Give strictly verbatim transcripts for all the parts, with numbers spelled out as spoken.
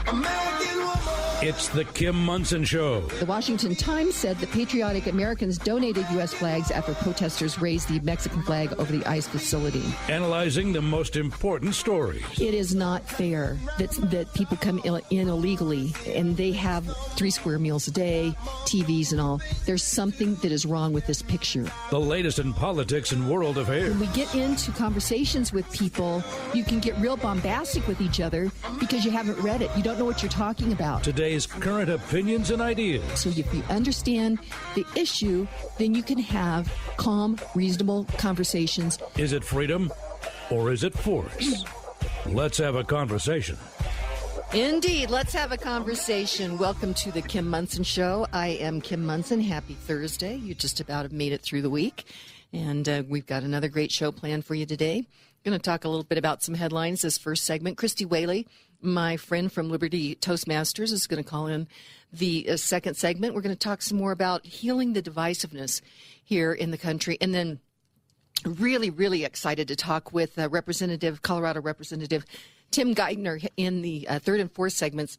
American woman. It's the Kim Monson Show. The Washington Times said that patriotic Americans donated U S flags after protesters raised the Mexican flag over the ICE facility. Analyzing the most important stories. It is not fair that that people come in illegally and they have three square meals a day, T Vs and all. There's something that is wrong with this picture. The latest in politics and world affairs. When we get into conversations with people, you can get real bombastic with each other because you haven't read it. You don't know what you're talking about. Today's current opinions and ideas. So if you understand the issue, then you can have calm, reasonable conversations. Is it freedom or is it force? Let's have a conversation. Indeed. Let's have a conversation. Welcome to the Kim Monson Show. I am Kim Monson. Happy Thursday. You just about have made it through the week. And uh, we've got another great show planned for you today. Going to talk a little bit about some headlines this first segment. Christy Whaley, my friend from Liberty Toastmasters, is going to call in the uh, second segment. We're going to talk some more about healing the divisiveness here in the country. And then really, really excited to talk with uh, Representative, Colorado Representative Tim Geithner in the uh, third and fourth segments.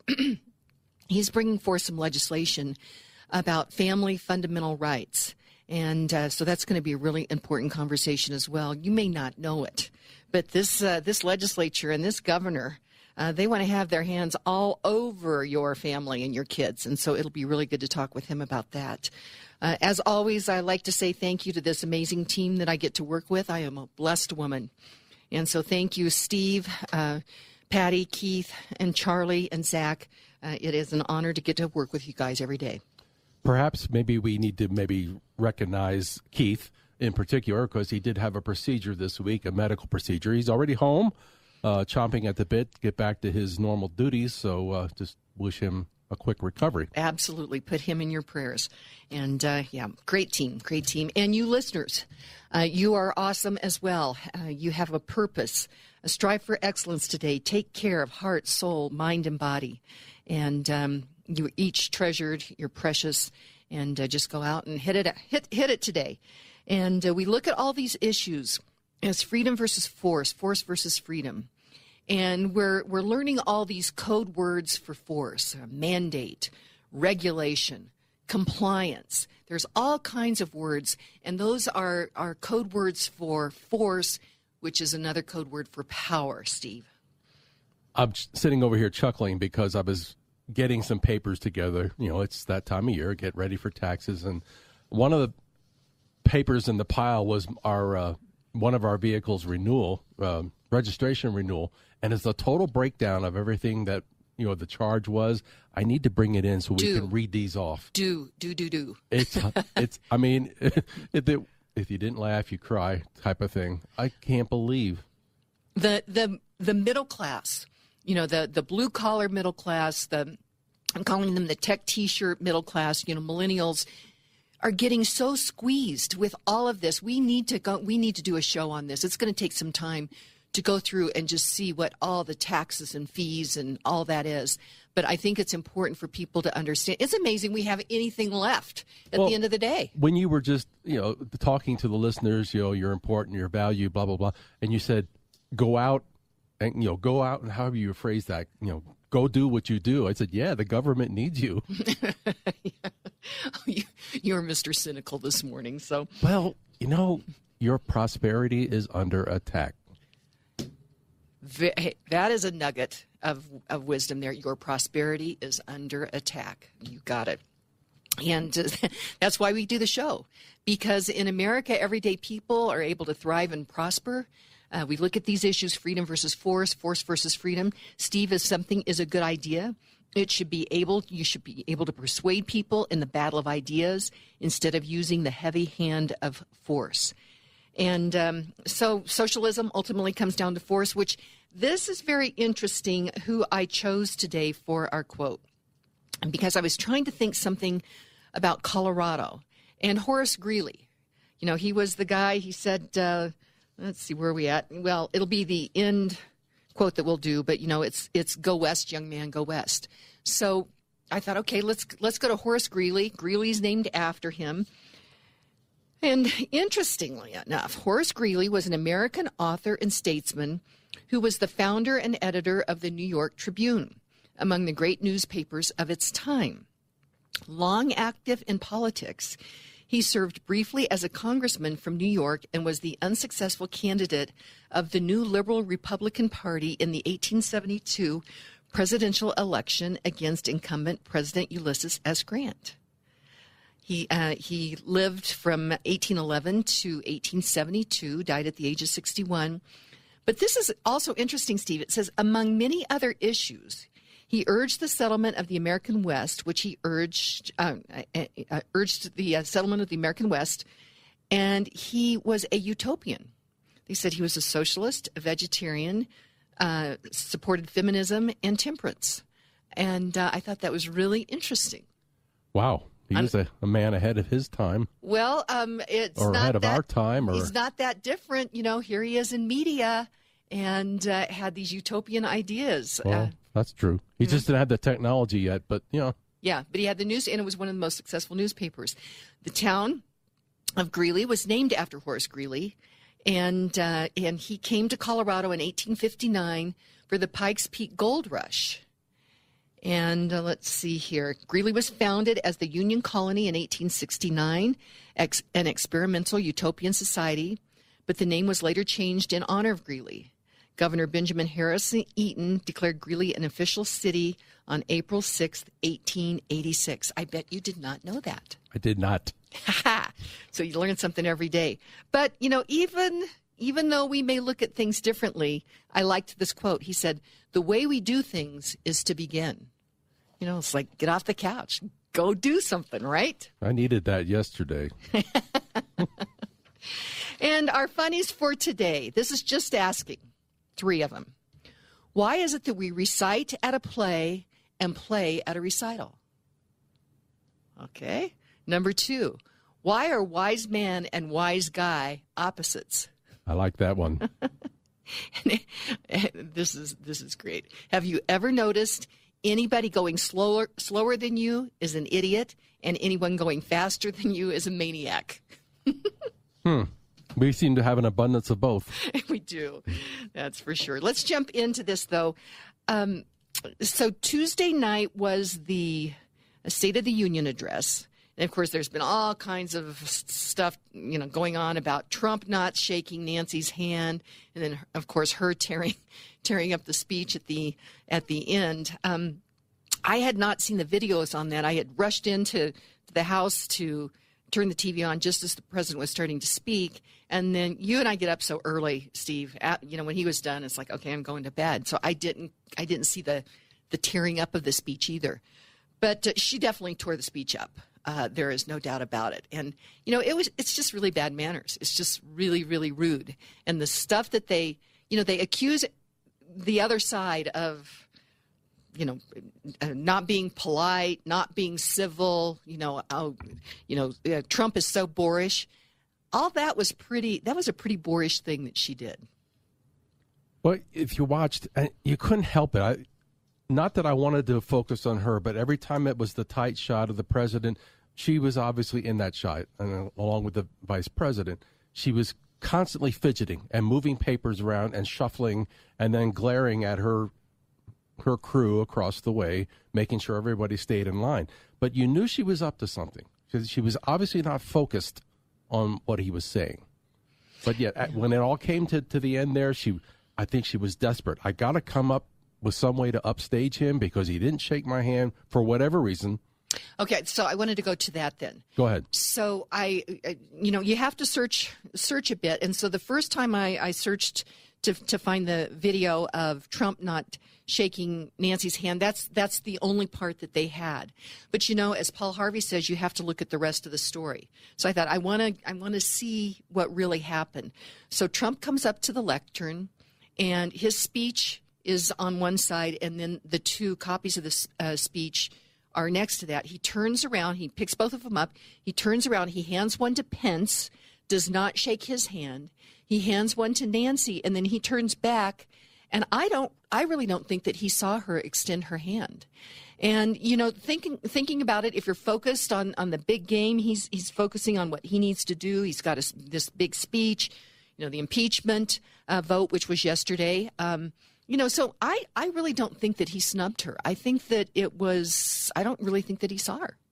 He's bringing forth some legislation about family fundamental rights. And uh, so that's going to be a really important conversation as well. You may not know it, but this uh, this legislature and this governor, uh, they want to have their hands all over your family and your kids. And so it'll be really good to talk with him about that. Uh, as always, I like to say thank you to this amazing team that I get to work with. I am a blessed woman. And so thank you, Steve, uh, Patty, Keith, and Charlie, and Zach. Uh, it is an honor to get to work with you guys every day. Perhaps maybe we need to maybe recognize Keith in particular because he did have a procedure this week, a medical procedure. He's already home, uh, chomping at the bit to get back to his normal duties. So uh, just wish him a quick recovery. Absolutely. Put him in your prayers. And, uh, yeah, great team, great team. And you listeners, uh, you are awesome as well. Uh, you have a purpose. Uh, strive for excellence today. Take care of heart, soul, mind, and body. And um, you're each treasured. You're precious. And uh, just go out and hit it, hit, hit it today. And uh, we look at all these issues as freedom versus force, force versus freedom. And we're we're learning all these code words for force, uh, mandate, regulation, compliance. There's all kinds of words, and those are, are code words for force, which is another code word for power, Steve. I'm sitting over here chuckling because I was getting some papers together. You know, it's that time of year, get ready for taxes. And one of the papers in the pile was our uh, one of our vehicles' renewal, uh, registration renewal. And it's a total breakdown of everything that, you know, the charge was. I need to bring it in so we do. can read these off. Do, do, do, do. It's, it's. I mean, if, it, if you didn't laugh, you cry type of thing. I can't believe. The the the middle class, you know, the, the blue-collar middle class, the I'm calling them the tech T-shirt middle class, you know, millennials, are getting so squeezed with all of this. We need to go. We need to do a show on this. It's going to take some time to go through and just see what all the taxes and fees and all that is. But I think it's important for people to understand. It's amazing we have anything left at well, the end of the day. When you were just, you know, talking to the listeners, you know, you're important, your value, blah, blah, blah, and you said, go out and, you know, go out and however you phrase that, you know, go do what you do. I said, yeah, the government needs you. you you're Mister Cynical this morning. So, well, you know, your prosperity is under attack. That is a nugget of, of wisdom there. Your prosperity is under attack. You got it. And uh, that's why we do the show. Because in America, everyday people are able to thrive and prosper. Uh, we look at these issues, freedom versus force, force versus freedom. Steve, if something is a good idea, it should be able, you should be able to persuade people in the battle of ideas instead of using the heavy hand of force. And um, so socialism ultimately comes down to force, which this is very interesting who I chose today for our quote. Because I was trying to think something about Colorado and Horace Greeley. You know, he was the guy, he said, uh, let's see, where are we at? Well, it'll be the end quote that we'll do, but, you know, it's it's go west, young man, go west. So I thought, okay, let's let's go to Horace Greeley. Greeley's named after him. And interestingly enough, Horace Greeley was an American author and statesman who was the founder and editor of the New York Tribune, among the great newspapers of its time. Long active in politics, he served briefly as a congressman from New York and was the unsuccessful candidate of the new Liberal Republican Party in the eighteen seventy-two presidential election against incumbent President Ulysses S. Grant. He uh, he lived from eighteen eleven to eighteen seventy-two, died at the age of sixty-one. But this is also interesting, Steve. It says, among many other issues, he urged the settlement of the American West, which he urged uh, uh, urged the uh, settlement of the American West, and he was a utopian. They said he was a socialist, a vegetarian, uh, supported feminism and temperance. And uh, I thought that was really interesting. Wow. He was a, a man ahead of his time. Well, um, it's or not ahead of that, our time. Or... He's not that different. You know, here he is in media and uh, had these utopian ideas. Well, uh, that's true. He mm-hmm. just didn't have the technology yet, but, you know. Yeah, but he had the news, and it was one of the most successful newspapers. The town of Greeley was named after Horace Greeley, and uh, and he came to Colorado in eighteen fifty-nine for the Pikes Peak Gold Rush. And uh, let's see here. Greeley was founded as the Union Colony in eighteen sixty-nine, ex- an experimental utopian society, but the name was later changed in honor of Greeley. Governor Benjamin Harrison Eaton declared Greeley an official city on April sixth, eighteen eighty-six. I bet you did not know that. I did not. So you learn something every day. But, you know, even even though we may look at things differently, I liked this quote. He said, "The way we do things is to begin." You know, it's like, get off the couch, go do something, right? I needed that yesterday. And our funnies for today, this is just asking, three of them. Why is it that we recite at a play and play at a recital? Okay. Number two, why are wise man and wise guy opposites? I like that one. This is this is great. Have you ever noticed anybody going slower slower than you is an idiot, and anyone going faster than you is a maniac? hmm. We seem to have an abundance of both. We do. That's for sure. Let's jump into this, though. Um, so Tuesday night was the State of the Union address. And, of course, there's been all kinds of stuff, you know, going on about Trump not shaking Nancy's hand, and then, of course, her tearing tearing up the speech at the at the end. Um, I had not seen the videos on that. I had rushed into the house to turn the T V on just as the president was starting to speak, and then you and I get up so early, Steve. At, you know, when he was done, it's like, okay, I'm going to bed. So I didn't I didn't see the the tearing up of the speech either, but uh, she definitely tore the speech up. Uh, there is no doubt about it. And, you know, it was, it's just really bad manners. It's just really, really rude. And the stuff that they, you know, they accuse the other side of, you know, not being polite, not being civil, you know, oh, you know, uh, Trump is so boorish. All that was pretty, that was a pretty boorish thing that she did. Well, if you watched, you couldn't help it. I, Not that I wanted to focus on her, but every time it was the tight shot of the president, she was obviously in that shot, and along with the vice president. She was constantly fidgeting and moving papers around and shuffling and then glaring at her her crew across the way, making sure everybody stayed in line. But you knew she was up to something because she was obviously not focused on what he was saying. But yet, when it all came to, to the end there, she, I think she was desperate. I got to come up with some way to upstage him because he didn't shake my hand for whatever reason. Okay, so I wanted to go to that then. Go ahead. So I, you know, you have to search search a bit, and so the first time I, I searched to to find the video of Trump not shaking Nancy's hand, that's that's the only part that they had. But you know, as Paul Harvey says, you have to look at the rest of the story. So I thought I want to I want to see what really happened. So Trump comes up to the lectern, and his speech is on one side, and then the two copies of the uh, speech are next to that. He turns around, he picks both of them up, he turns around, he hands one to Pence, does not shake his hand. He hands one to Nancy, and then he turns back, and I don't, I really don't think that he saw her extend her hand. And, you know, thinking thinking about it, if you're focused on, on the big game, he's he's focusing on what he needs to do. He's got a, this big speech, you know, the impeachment uh, vote, which was yesterday. Um, You know, so I, I really don't think that he snubbed her. I think that it was, I don't really think that he saw her.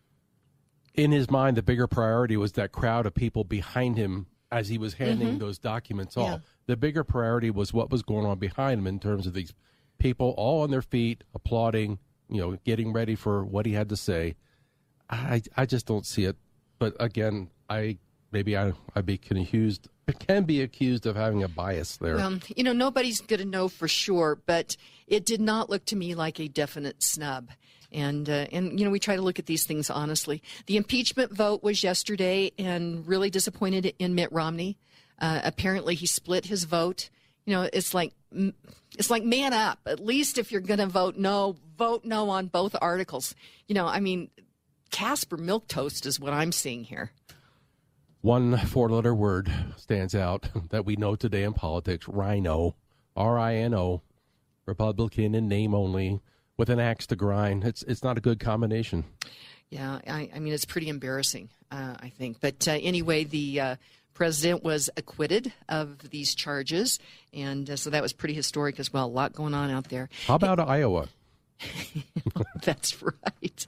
In his mind, the bigger priority was that crowd of people behind him as he was handing Mm-hmm. those documents off. Yeah. The bigger priority was what was going on behind him in terms of these people all on their feet, applauding, you know, getting ready for what he had to say. I, I just don't see it. But again, I maybe I I be accused can be accused of having a bias there. Well, you know, nobody's going to know for sure, but it did not look to me like a definite snub. And, uh, and you know, we try to look at these things honestly. The impeachment vote was yesterday, and really disappointed in Mitt Romney. Uh, apparently, he split his vote. You know, it's like it's like man up. At least if you're going to vote no, vote no on both articles. You know, I mean, Casper milquetoast is what I'm seeing here. One four-letter word stands out that we know today in politics: rhino, R I N O, Republican in name only, with an axe to grind. It's it's not a good combination. Yeah, I, I mean, it's pretty embarrassing, uh, I think. But uh, anyway, the uh, president was acquitted of these charges, and uh, so that was pretty historic as well. A lot going on out there. How about Iowa? That's right.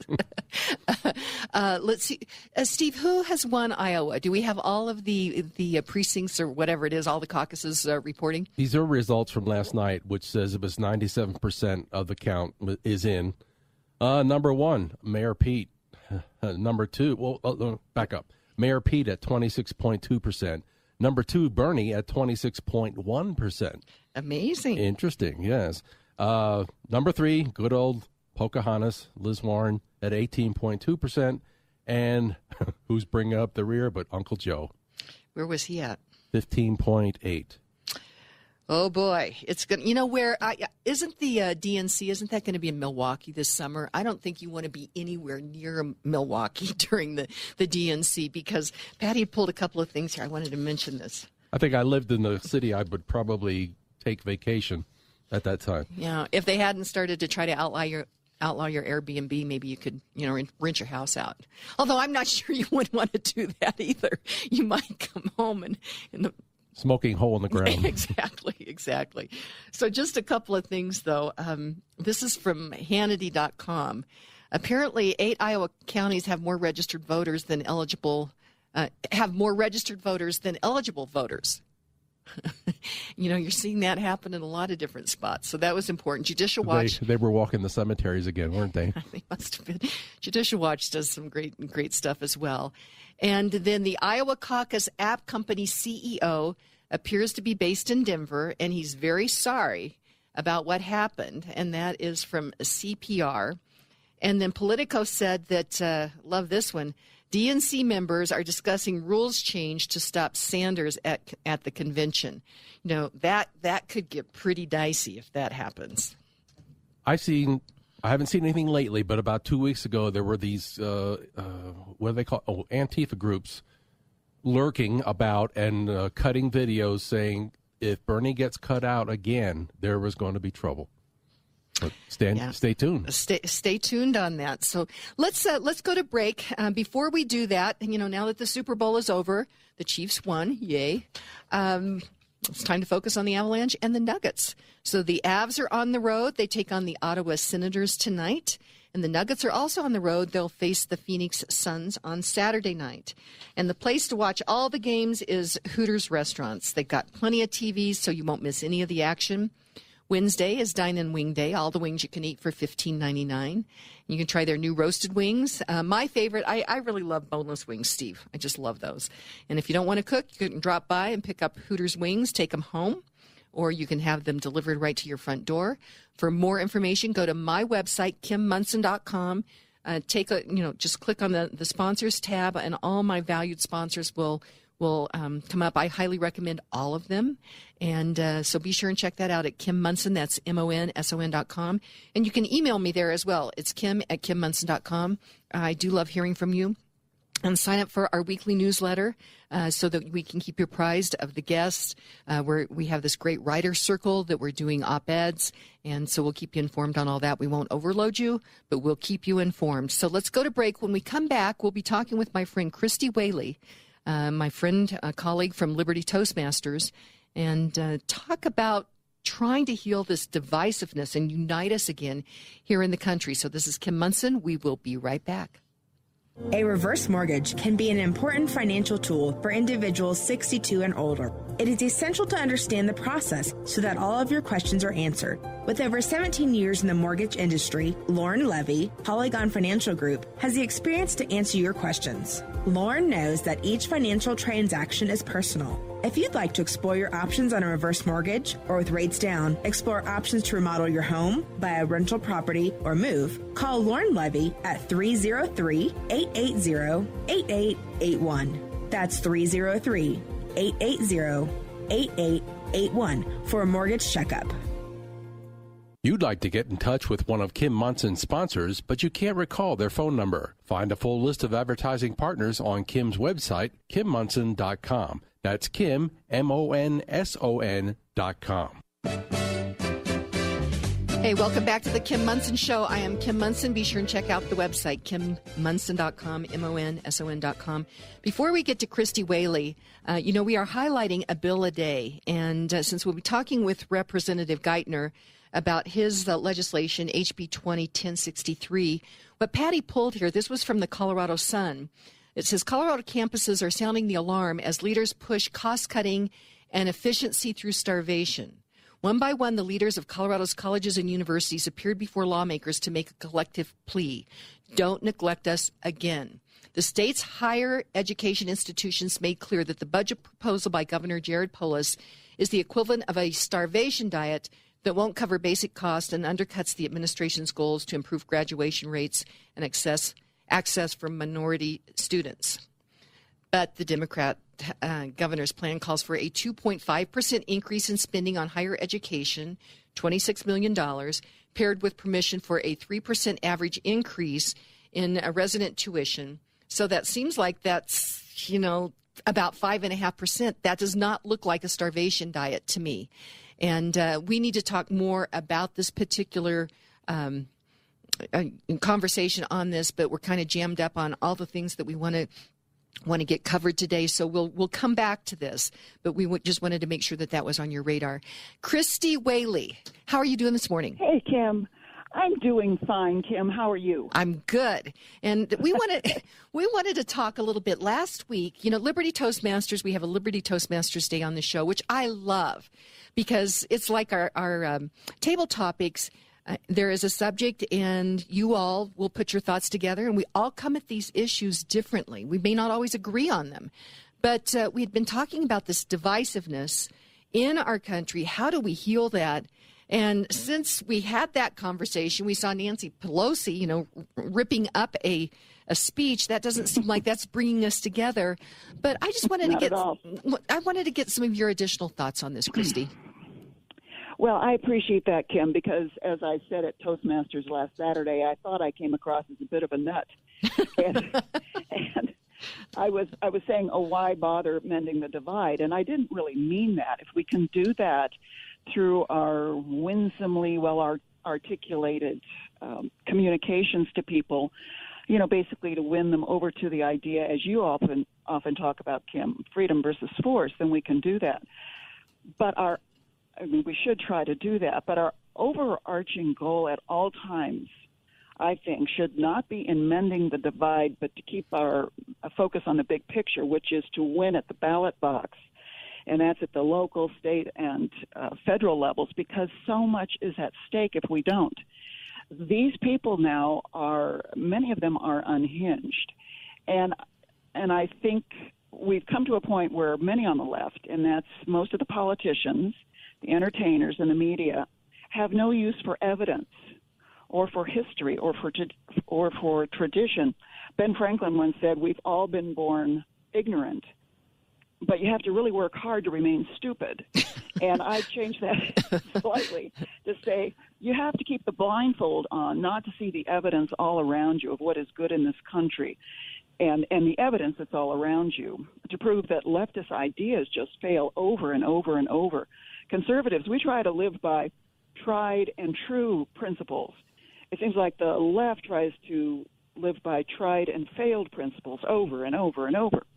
uh, let's see, uh, Steve. Who has won Iowa? Do we have all of the the uh, precincts or whatever it is, all the caucuses uh, reporting? These are results from last night, which says it was ninety-seven percent of the count is in. Uh, number one, Mayor Pete. Uh, number two, well, uh, back up. Mayor Pete at twenty-six point two percent. Number two, Bernie at twenty-six point one percent. Amazing. Interesting, yes. Uh, number three, good old Pocahontas, Liz Warren at eighteen point two percent. And who's bringing up the rear but Uncle Joe? Where was he at? fifteen point eight. Oh boy, it's good. You know where? I, isn't the uh, D N C? Isn't that going to be in Milwaukee this summer? I don't think you want to be anywhere near Milwaukee during the the D N C, because Patty pulled a couple of things here. I wanted to mention this. I think I lived in the city. I would probably take vacation at that time. Yeah, if they hadn't started to try to outlaw your outlaw your Airbnb, maybe you could, you know, rent your house out. Although I'm not sure you would want to do that either. You might come home and in the smoking hole in the ground. Exactly, exactly. So just a couple of things, though. Um, this is from Hannity dot com. Apparently, eight Iowa counties have more registered voters than eligible, uh, have more registered voters than eligible voters. You know, you're seeing that happen in a lot of different spots. So that was important. Judicial Watch. They, they were walking the cemeteries again, weren't they? They must have been. Judicial Watch does some great, great stuff as well. And then the Iowa Caucus App Company C E O appears to be based in Denver, and he's very sorry about what happened. And that is from C P R. And then Politico said that, uh, love this one, D N C members are discussing rules change to stop Sanders at at the convention. You know, that that could get pretty dicey if that happens. I've seen, I haven't seen anything lately, but about two weeks ago there were these, uh, uh, what do they call, oh, Antifa groups lurking about and uh, cutting videos saying if Bernie gets cut out again, there was going to be trouble. But stand, Yeah. stay tuned. Stay, stay tuned on that. So let's uh, let's go to break. Uh, before we do that, you know, now that the Super Bowl is over, the Chiefs won, yay. Um, it's time to focus on the Avalanche and the Nuggets. So the Avs are on the road. They take on the Ottawa Senators tonight. And the Nuggets are also on the road. They'll face the Phoenix Suns on Saturday night. And the place to watch all the games is Hooters Restaurants. They've got plenty of T Vs, so you won't miss any of the action. Wednesday is Dine and Wing Day. All the wings you can eat for fifteen ninety-nine. You can try their new roasted wings. Uh, my favorite, I, I really love boneless wings, Steve. I just love those. And if you don't want to cook, you can drop by and pick up Hooters wings, take them home, or you can have them delivered right to your front door. For more information, go to my website, kim munson dot com. Uh, take a, you know, just click on the, the sponsors tab, and all my valued sponsors will will um, come up. I highly recommend all of them. And uh, so be sure and check that out at Kim Munson. That's M O N S O N dot com. And you can email me there as well. It's kim at kim munson dot com. I do love hearing from you. And sign up for our weekly newsletter uh, so that we can keep you apprised of the guests. Uh, we're, we have this great writer circle that we're doing op-eds, and so we'll keep you informed on all that. We won't overload you, but we'll keep you informed. So let's go to break. When we come back, we'll be talking with my friend Christy Whaley, uh, my friend, a colleague from Liberty Toastmasters, and uh, talk about trying to heal this divisiveness and unite us again here in the country. So this is Kim Monson. We will be right back. A reverse mortgage can be an important financial tool for individuals sixty-two and older. It is essential to understand the process so that all of your questions are answered. With over seventeen years in the mortgage industry, Lauren Levy, Polygon Financial Group, has the experience to answer your questions. Lauren knows that each financial transaction is personal. If you'd like to explore your options on a reverse mortgage or with rates down, explore options to remodel your home, buy a rental property, or move, call Lauren Levy at three oh three, eight eight zero, eight eight eight one. That's three oh three, eight eight zero, eight eight eight one for a mortgage checkup. You'd like to get in touch with one of Kim Monson's sponsors, but you can't recall their phone number. Find a full list of advertising partners on Kim's website, kim monson dot com. That's Kim, M O N S O N dot com. Hey, welcome back to the Kim Monson Show. I am Kim Monson. Be sure and check out the website, kim monson dot com, M O N S O N dot com. Before we get to Christy Whaley, uh, you know, we are highlighting a bill a day. And uh, since we'll be talking with Representative Geithner about his uh, legislation, H B twenty ten sixty-three, what Patty pulled here, this was from the Colorado Sun. It says Colorado campuses are sounding the alarm as leaders push cost-cutting and efficiency through starvation. One by one, the leaders of Colorado's colleges and universities appeared before lawmakers to make a collective plea. Don't neglect us again. The state's higher education institutions made clear that the budget proposal by Governor Jared Polis is the equivalent of a starvation diet that won't cover basic costs and undercuts the administration's goals to improve graduation rates and access access for minority students. But the Democrat uh, governor's plan calls for a two point five percent increase in spending on higher education, twenty-six million dollars, paired with permission for a three percent average increase in a resident tuition. So that seems like that's, you know, about five point five percent. That does not look like a starvation diet to me. And uh, we need to talk more about this particular um a conversation on this, but we're kind of jammed up on all the things that we want to want to get covered today. So we'll we'll come back to this, but we w- just wanted to make sure that that was on your radar. Christy Whaley, how are you doing this morning? Hey, Kim. I'm doing fine, Kim. How are you? I'm good. And we wanted we wanted to talk a little bit last week. You know, Liberty Toastmasters, we have a Liberty Toastmasters Day on the show, which I love because it's like our, our um, table topics. Uh, there is a subject, and you all will put your thoughts together, and we all come at these issues differently. We may not always agree on them, but uh, we had been talking about this divisiveness in our country. How do we heal that? And since we had that conversation, we saw Nancy Pelosi, you know, ripping up a a speech. That doesn't seem like that's bringing us together. But I just wanted Not to get at all. I wanted to get some of your additional thoughts on this, Christy. Well, I appreciate that, Kim, because as I said at Toastmasters last Saturday, I thought I came across as a bit of a nut. and, and I was I was saying, oh, why bother mending the divide? And I didn't really mean that. If we can do that through our winsomely well-articulated um, communications to people, you know, basically to win them over to the idea, as you often often talk about, Kim, freedom versus force, then we can do that. But our I mean, we should try to do that, but our overarching goal at all times, I think, should not be in mending the divide, but to keep our uh, focus on the big picture, which is to win at the ballot box. And that's at the local, state, and uh, federal levels, because so much is at stake if we don't. These people now are, many of them are unhinged. And and I think we've come to a point where many on the left, and that's most of the politicians, the entertainers, and the media, have no use for evidence or for history or for or for tradition. Ben Franklin once said, we've all been born ignorant, but you have to really work hard to remain stupid. And I changed that slightly to say you have to keep the blindfold on, not to see the evidence all around you of what is good in this country. And, and the evidence that's all around you to prove that leftist ideas just fail over and over and over. Conservatives, we try to live by tried and true principles. It seems like the left tries to live by tried and failed principles over and over and over.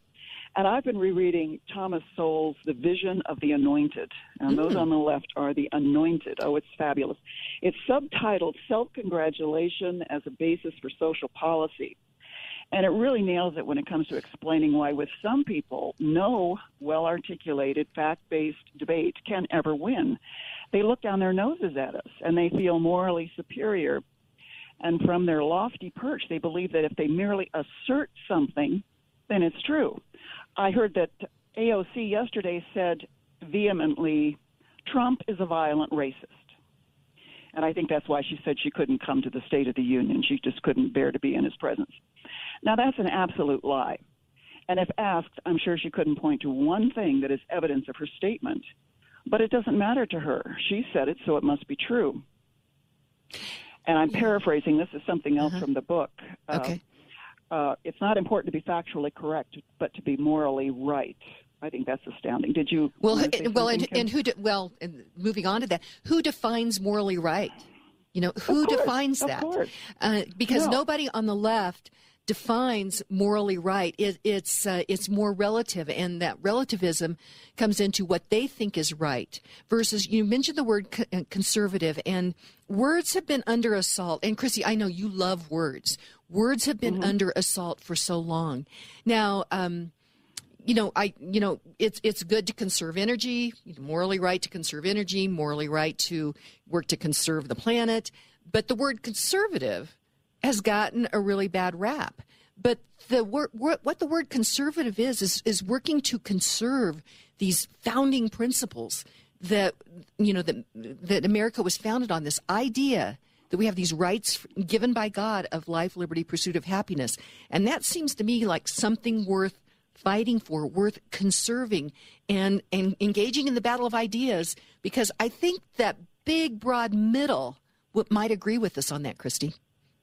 And I've been rereading Thomas Sowell's The Vision of the Anointed. And those on the left are the anointed. Oh, it's fabulous. It's subtitled Self-Congratulation as a Basis for Social Policy. And it really nails it when it comes to explaining why, with some people, no well-articulated, fact-based debate can ever win. They look down their noses at us, and they feel morally superior. And from their lofty perch, they believe that if they merely assert something, then it's true. I heard that A O C yesterday said vehemently, Trump is a violent racist. And I think that's why she said she couldn't come to the State of the Union. She just couldn't bear to be in his presence. Now, that's an absolute lie. And if asked, I'm sure she couldn't point to one thing that is evidence of her statement. But it doesn't matter to her. She said it, so it must be true. And I'm paraphrasing. This is something else uh-huh. from the book. Uh, okay. Uh, it's not important to be factually correct, but to be morally right. I think that's astounding. Did you? Well, well, and, and who? De- well, and moving on to that, who defines morally right? You know, who course, defines that? Uh, because no. nobody on the left defines morally right. It, it's uh, it's more relative, and that relativism comes into what they think is right. Versus, you mentioned the word co- conservative, and words have been under assault. And Chrissy, I know you love words. Words have been mm-hmm. under assault for so long. Now, um, you know, I you know it's it's good to conserve energy. Morally right to conserve energy. Morally right to work to conserve the planet. But the word conservative has gotten a really bad rap. But the word, what the word conservative is, is, is working to conserve these founding principles that, you know, that, that America was founded on, this idea that we have these rights given by God of life, liberty, pursuit of happiness. And that seems to me like something worth fighting for, worth conserving and, and engaging in the battle of ideas, because I think that big, broad middle might agree with us on that, Christy.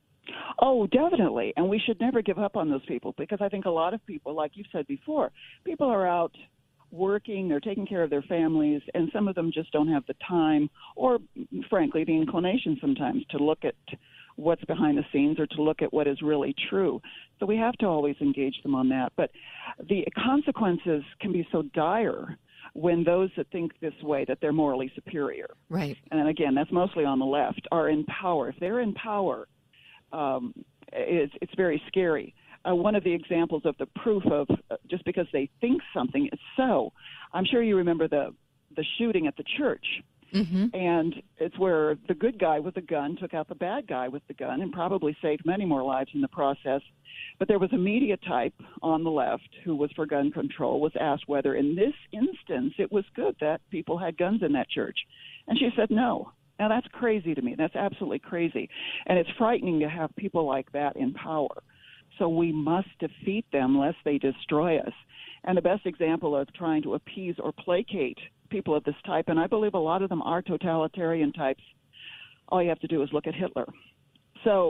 Oh, definitely. And we should never give up on those people, because I think a lot of people, like you said before, people are out working, they're taking care of their families, and some of them just don't have the time or, frankly, the inclination sometimes to look at what's behind the scenes or to look at what is really true. So we have to always engage them on that. But the consequences can be so dire when those that think this way, that they're morally superior. Right. And again, that's mostly on the left, are in power. If they're in power, Um, it's, it's very scary. Uh, one of the examples of the proof of uh, just because they think something is so, I'm sure you remember the, the shooting at the church. Mm-hmm. And it's where the good guy with the gun took out the bad guy with the gun and probably saved many more lives in the process. But there was a media type on the left who was for gun control, was asked whether in this instance it was good that people had guns in that church. And she said no. Now, that's crazy to me. That's absolutely crazy. And it's frightening to have people like that in power. So we must defeat them lest they destroy us. And the best example of trying to appease or placate people of this type, and I believe a lot of them are totalitarian types, all you have to do is look at Hitler. So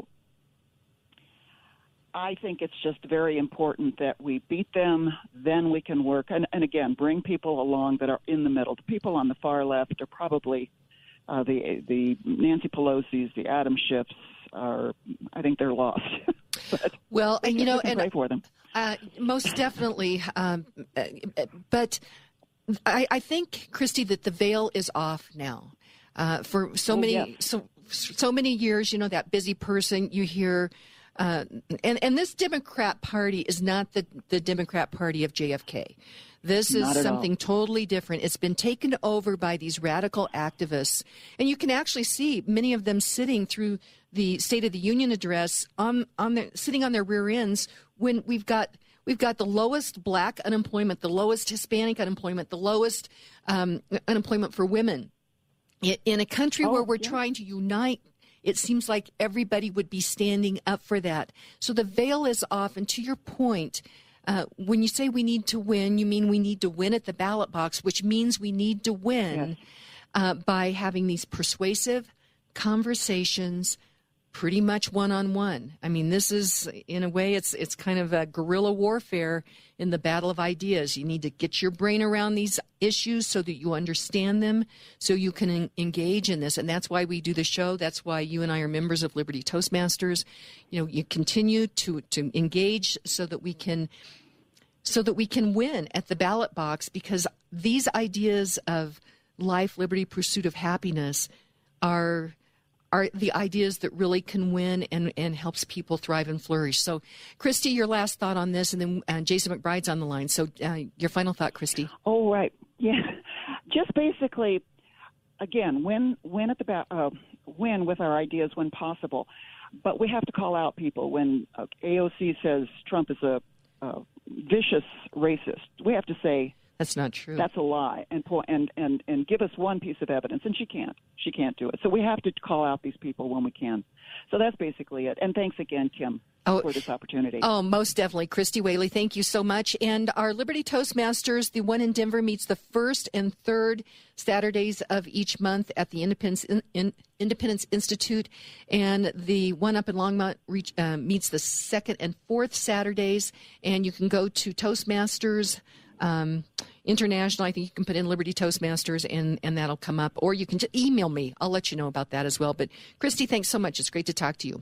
I think it's just very important that we beat them, then we can work. And, and again, bring people along that are in the middle. The people on the far left are probably Uh, the the Nancy Pelosi's, the Adam Schiffs are, I think they're lost. but well, and you know, and pray for them. Uh, most definitely. Um, but I, I think, Christy, that the veil is off now. Uh, for so oh, many, yes. so so many years, you know, that busy person you hear, uh, and and this Democrat Party is not the the Democrat Party of J F K. This is something all. totally different. It's been taken over by these radical activists. And you can actually see many of them sitting through the State of the Union address on, on their, sitting on their rear ends when we've got we've got the lowest black unemployment, the lowest Hispanic unemployment, the lowest um, unemployment for women. In a country oh, where we're yeah. trying to unite, it seems like everybody would be standing up for that. So the veil is off. And to your point, Uh, when you say we need to win, you mean we need to win at the ballot box, which means we need to win yes. uh, by having these persuasive conversations pretty much one-on-one. I mean, this is, in a way, it's it's kind of a guerrilla warfare in the battle of ideas. You need to get your brain around these issues so that you understand them, so you can en- engage in this. And that's why we do the show. That's why you and I are members of Liberty Toastmasters. You know, you continue to, to engage so that we can so that we can win at the ballot box, because these ideas of life, liberty, pursuit of happiness are are the ideas that really can win and, and helps people thrive and flourish. So, Christy, your last thought on this, and then uh, Jason McBride's on the line. So uh, your final thought, Christy. Oh, right. Yeah. Just basically, again, win, win, at the ba- uh, win with our ideas when possible. But we have to call out people when uh, A O C says Trump is a, a vicious racist. We have to say, that's not true. That's a lie, and and and and give us one piece of evidence, and she can't. She can't do it. So we have to call out these people when we can. So that's basically it. And thanks again, Kim, oh, for this opportunity. Oh, most definitely, Christy Whaley. Thank you so much. And our Liberty Toastmasters, the one in Denver, meets the first and third Saturdays of each month at the Independence in, in, Independence Institute, and the one up in Longmont reach, uh, meets the second and fourth Saturdays. And you can go to Toastmasters. Um, International, I think you can put in Liberty Toastmasters and, and that'll come up. Or you can just email me. I'll let you know about that as well. But, Christy, thanks so much. It's great to talk to you.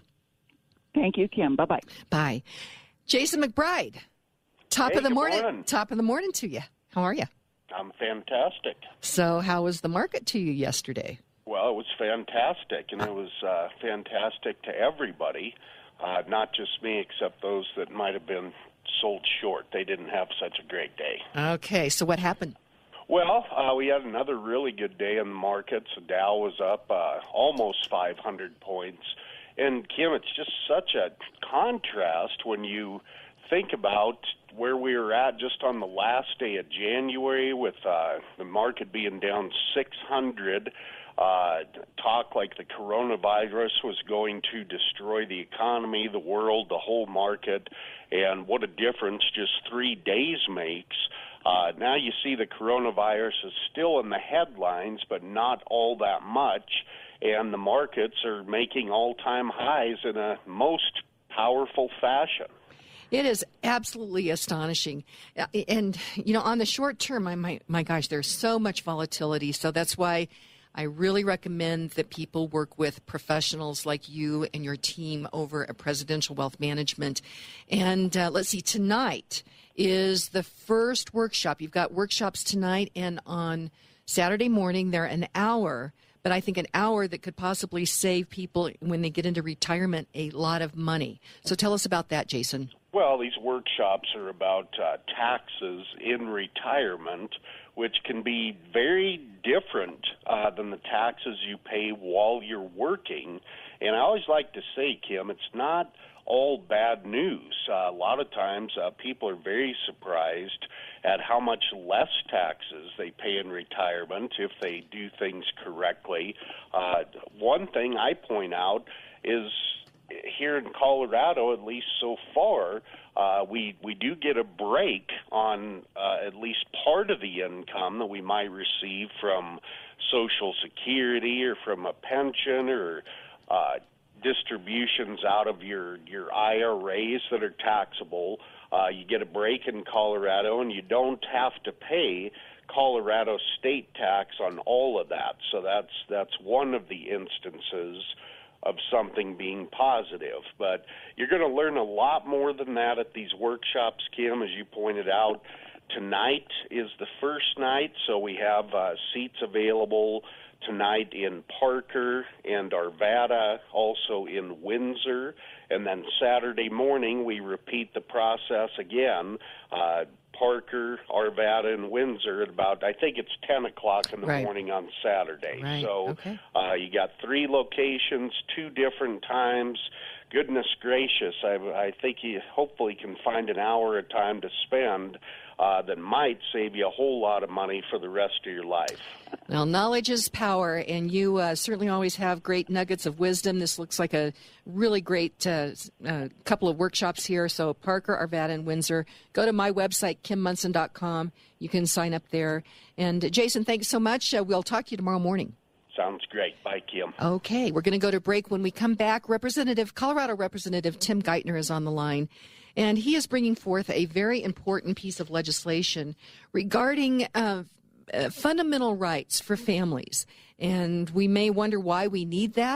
Thank you, Kim. Bye-bye. Bye. Jason McBride, top hey, of the good morning. morning. Top of the morning to you. How are you? I'm fantastic. So how was the market to you yesterday? Well, it was fantastic, and it was uh, fantastic to everybody, uh, not just me, except those that might have been sold short. They didn't have such a great day. Okay, so what happened? Well, uh, we had another really good day in the markets. The Dow was up uh, almost five hundred points. And, Kim, it's just such a contrast when you think about where we were at just on the last day of January with uh, the market being down six hundred. Uh, talk like the coronavirus was going to destroy the economy, the world, the whole market, and what a difference just three days makes. Uh, now you see the coronavirus is still in the headlines, but not all that much, and the markets are making all-time highs in a most powerful fashion. It is absolutely astonishing. And, you know, on the short term, my, my, my gosh, there's so much volatility, so that's why I really recommend that people work with professionals like you and your team over at Presidential Wealth Management. And uh, let's see, tonight is the first workshop. You've got workshops tonight and on Saturday morning. They're an hour, but I think an hour that could possibly save people when they get into retirement a lot of money. So tell us about that, Jason. Well, these workshops are about uh, taxes in retirement, which can be very different uh, than the taxes you pay while you're working. And I always like to say, Kim, it's not all bad news. Uh, a lot of times uh, people are very surprised at how much less taxes they pay in retirement if they do things correctly. Uh, one thing I point out is here in Colorado, at least so far, uh, we we do get a break on uh, at least part of the income that we might receive from Social Security or from a pension or uh, distributions out of your, your I R As that are taxable. Uh, you get a break in Colorado, and you don't have to pay Colorado state tax on all of that. So that's that's one of the instances of something being positive. But you're going to learn a lot more than that at these workshops, Kim, as you pointed out. Tonight is the first night, so we have uh, seats available tonight in Parker and Arvada, also in Windsor. And then Saturday morning, we repeat the process again. Uh, Parker, Arvada, and Windsor at about, I think it's ten o'clock in the right. morning on Saturday. Right. So okay. uh, you got three locations, two different times. Goodness gracious, I, I think you hopefully can find an hour of time to spend uh, that might save you a whole lot of money for the rest of your life. Well, knowledge is power, and you uh, certainly always have great nuggets of wisdom. This looks like a really great uh, uh, couple of workshops here. So Parker, Arvada, and Windsor. Go to my website, kim munson dot com. You can sign up there. And Jason, thanks so much. Uh, we'll talk to you tomorrow morning. Sounds great. Bye, Kim. Okay, we're going to go to break. When we come back, Representative Colorado Representative Tim Geithner is on the line, and he is bringing forth a very important piece of legislation regarding uh, uh, fundamental rights for families. And we may wonder why we need that.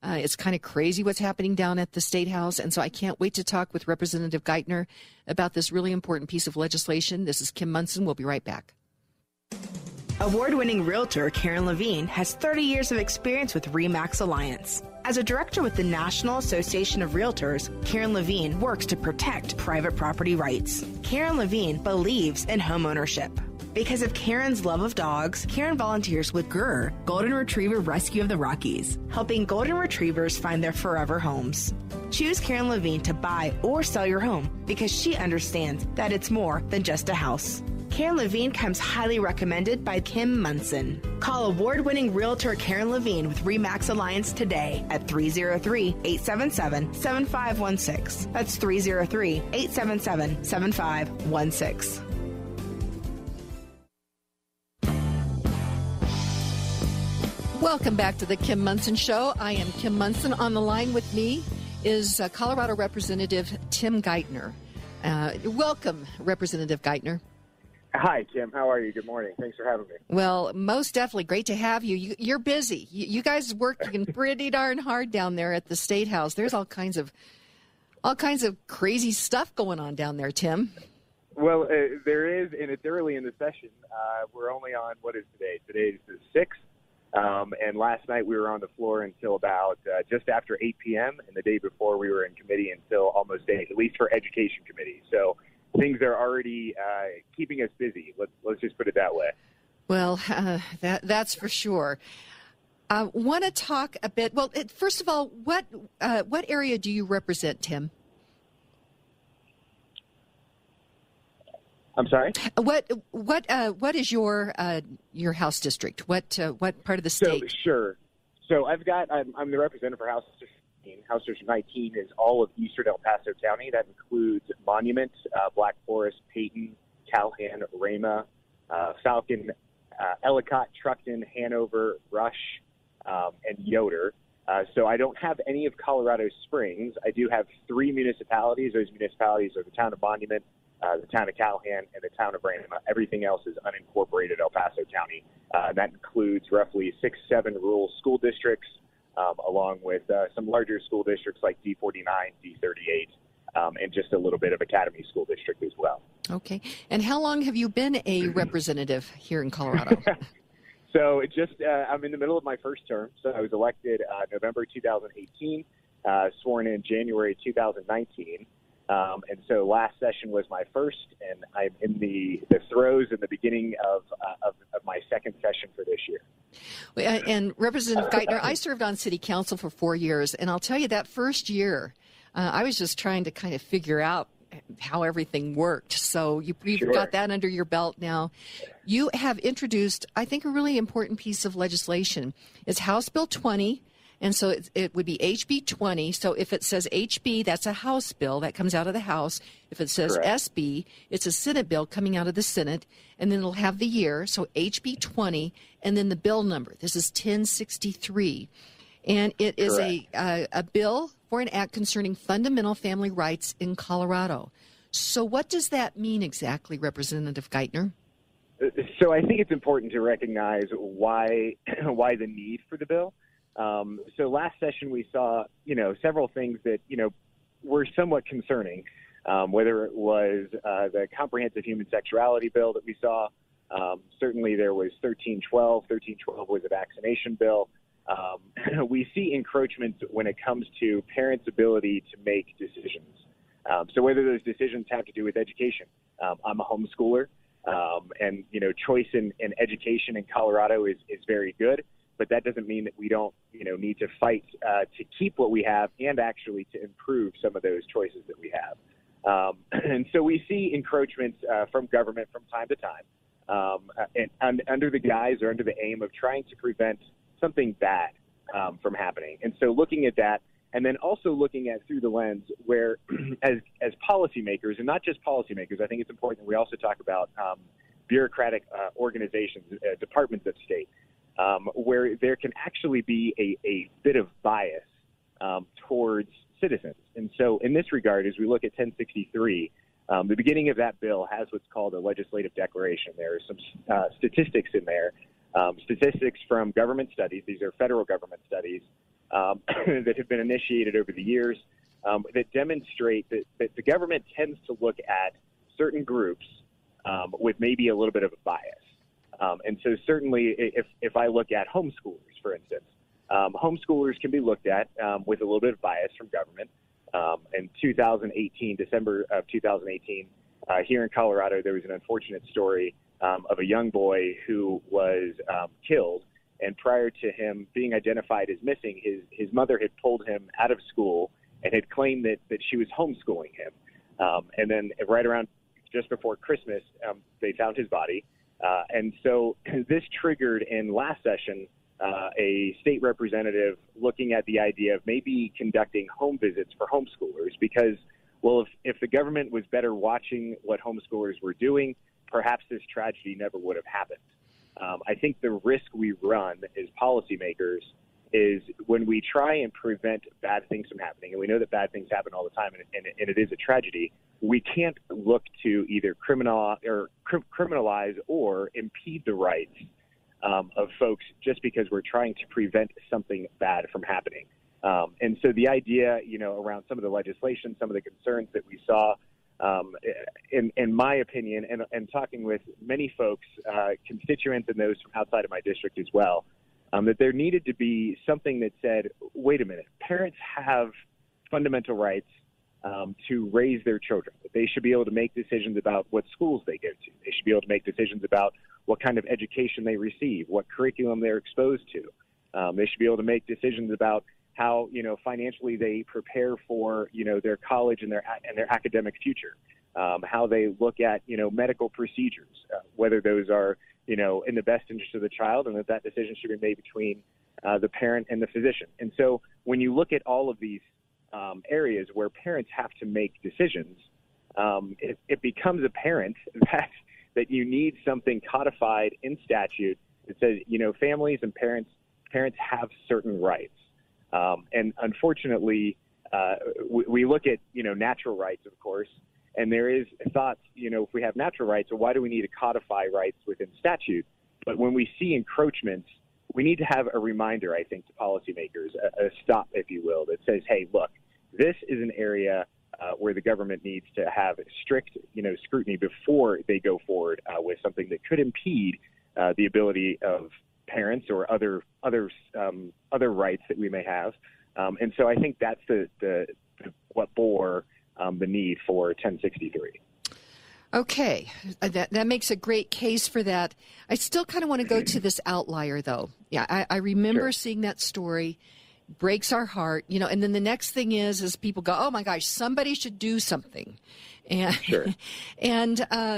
Uh, it's kind of crazy what's happening down at the State House, and so I can't wait to talk with Representative Geithner about this really important piece of legislation. This is Kim Monson. We'll be right back. Award-winning realtor Karen Levine has thirty years of experience with RE/MAX Alliance. As a director with the National Association of Realtors, Karen Levine works to protect private property rights. Karen Levine believes in homeownership. Because of Karen's love of dogs, Karen volunteers with G R R, Golden Retriever Rescue of the Rockies, helping golden retrievers find their forever homes. Choose Karen Levine to buy or sell your home because she understands that it's more than just a house. Karen Levine comes highly recommended by Kim Monson. Call award-winning realtor Karen Levine with RE/MAX Alliance today at three oh three, eight seven seven, seven five one six. That's three oh three, eight seven seven, seven five one six. Welcome back to the Kim Monson Show. I am Kim Monson. On the line with me is uh, Colorado Representative Tim Geithner. Uh, welcome, Representative Geithner. Hi, Kim. How are you? Good morning. Thanks for having me. Well, most definitely. Great to have you. you you're busy. You, you guys working pretty darn hard down there at the State House. There's all kinds of all kinds of crazy stuff going on down there, Tim. Well, uh, there is, and it's early in the session. Uh, we're only on, what is today? Today is the sixth. Um, and last night we were on the floor until about uh, just after eight p.m. And the day before we were in committee until almost eight, at least for Education Committee. So things are already uh, keeping us busy. Let's let's just put it that way. Well, uh, that that's for sure. I uh, want to talk a bit. Well, it, first of all, what uh, what area do you represent, Tim? I'm sorry. What what uh, what is your uh, your House district? What uh, what part of the state? So, sure. So I've got. I'm, I'm the representative for House District nineteen. House District nineteen is all of eastern El Paso County. That includes Monument, uh, Black Forest, Peyton, Calhoun, Rama, uh, Falcon, uh, Ellicott, Truckton, Hanover, Rush, um, and Yoder. Uh, so I don't have any of Colorado Springs. I do have three municipalities. Those municipalities are the town of Monument, Uh, the town of Calhoun, and the town of Rama. Everything else is unincorporated El Paso County. Uh, that includes roughly six, seven rural school districts, um, along with uh, some larger school districts like D forty-nine, D thirty-eight, um, and just a little bit of Academy School District as well. Okay. And how long have you been a representative here in Colorado? So it just uh, I'm in the middle of my first term. So I was elected uh, November two thousand eighteen, uh, sworn in January two thousand nineteen. Um, and so last session was my first, and I'm in the, the throes in the beginning of, uh, of of my second session for this year. And Representative Geithner, I served on city council for four years, and I'll tell you that first year, uh, I was just trying to kind of figure out how everything worked. So you, you've Sure. got that under your belt now. You have introduced, I think, a really important piece of legislation. It's House Bill twenty. And so it, it would be H B twenty. So if it says H B, that's a House bill that comes out of the House. If it says Correct. S B, it's a Senate bill coming out of the Senate. And then it'll have the year. So H B twenty, and then the bill number. This is ten sixty-three. And it is a, a a bill for an act concerning fundamental family rights in Colorado. So what does that mean exactly, Representative Geithner? So I think it's important to recognize why why the need for the bill. Um, so last session we saw, you know, several things that, you know, were somewhat concerning, um, whether it was uh, the comprehensive human sexuality bill that we saw. Um, certainly there was thirteen twelve. thirteen twelve was a vaccination bill. Um, we see encroachments when it comes to parents' ability to make decisions. Um, so whether those decisions have to do with education. Um, I'm a homeschooler, um, and, you know, choice in, in education in Colorado is, is very good. But that doesn't mean that we don't, you know, need to fight uh, to keep what we have and actually to improve some of those choices that we have. Um, and so we see encroachments uh, from government from time to time, um, and, and under the guise or under the aim of trying to prevent something bad um, from happening. And so looking at that, and then also looking at through the lens where, as as policymakers, and not just policymakers, I think it's important that we also talk about um, bureaucratic uh, organizations, uh, departments of state. Um, where there can actually be a, a bit of bias um, towards citizens. And so in this regard, as we look at ten sixty-three, um, the beginning of that bill has what's called a legislative declaration. There are some uh, statistics in there, um, statistics from government studies. These are federal government studies um, that have been initiated over the years um, that demonstrate that, that the government tends to look at certain groups um, with maybe a little bit of a bias. Um, and so certainly if, if I look at homeschoolers, for instance, um, homeschoolers can be looked at um, with a little bit of bias from government. Um, in two thousand eighteen, December of two thousand eighteen, uh, here in Colorado, there was an unfortunate story um, of a young boy who was um, killed. And prior to him being identified as missing, his, his mother had pulled him out of school and had claimed that, that she was homeschooling him. Um, and then right around just before Christmas, um, they found his body. Uh, and so this triggered in last session uh, a state representative looking at the idea of maybe conducting home visits for homeschoolers because, well, if, if the government was better watching what homeschoolers were doing, perhaps this tragedy never would have happened. Um, I think the risk we run as policymakers is when we try and prevent bad things from happening, and we know that bad things happen all the time, and, and, and it is a tragedy, we can't look to either criminal or cr- criminalize or impede the rights um, of folks just because we're trying to prevent something bad from happening. Um, and so the idea, you know, around some of the legislation, some of the concerns that we saw, um, in, in my opinion, and, and talking with many folks, uh, constituents and those from outside of my district as well, um, that there needed to be something that said, wait a minute, parents have fundamental rights um, to raise their children. They should be able to make decisions about what schools they go to. They should be able to make decisions about what kind of education they receive, what curriculum they're exposed to. Um, they should be able to make decisions about how, you know, financially they prepare for, you know, their college and their and their academic future, um, how they look at, you know, medical procedures, uh, whether those are, you know, in the best interest of the child, and that that decision should be made between uh, the parent and the physician. And so when you look at all of these um, areas where parents have to make decisions, um, it, it becomes apparent that that you need something codified in statute that says, you know, families and parents parents have certain rights. Um, and unfortunately, uh, we, we look at, you know, natural rights, of course, and there is thoughts, you know, if we have natural rights, so why do we need to codify rights within statute? But when we see encroachments, we need to have a reminder, I think, to policymakers, a, a stop, if you will, that says, hey, look, this is an area uh, where the government needs to have strict, you know, scrutiny before they go forward uh, with something that could impede uh, the ability of parents or other other um, other rights that we may have, um, and so I think that's the, the, the what bore um, the need for ten sixty-three. Okay, that that makes a great case for that. I still kind of want to go to this outlier, though. Yeah, I, I remember Sure. seeing that story. Breaks our heart, you know. And then the next thing is, is people go, "Oh my gosh, somebody should do something," and Sure. and uh,